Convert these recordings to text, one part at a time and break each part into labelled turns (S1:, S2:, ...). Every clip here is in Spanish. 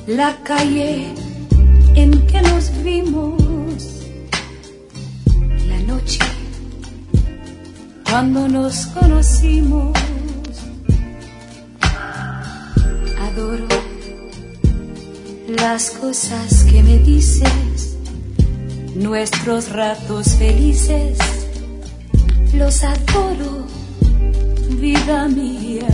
S1: La calle en que nos vimos, la noche cuando nos conocimos. Adoro las cosas que me dices, nuestros ratos felices, los adoro, vida mía.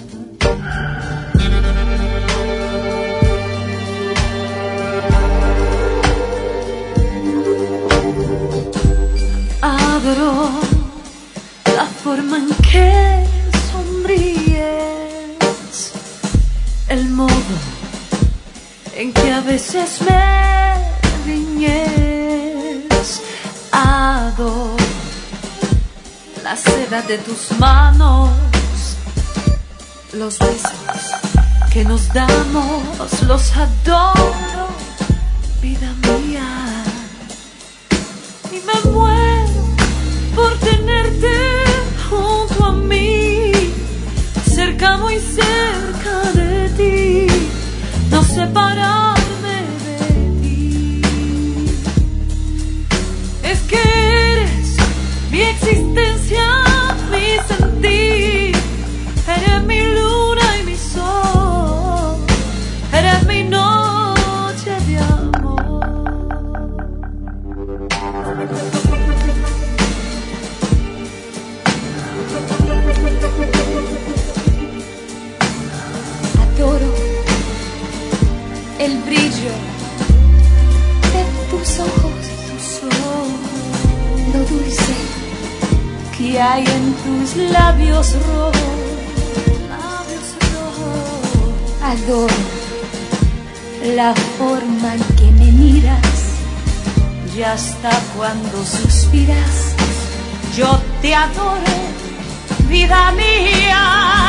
S1: Adoro la forma en que sonríes, el modo en que a veces me riñes. Adoro la seda de tus manos, los besos que nos damos, los adoro, vida mía. Y me muero por tenerte junto a mí, cerca, muy cerca de ti, no separarme de ti. Es que eres mi existencia, mi sentir, eres mi luna y mi sol, eres mi noche de amor. Adoro el brillo de tus ojos, lo dulce que hay en tus labios rojos. Adoro la forma en que me miras, y hasta cuando suspiras, yo te adoro, vida mía.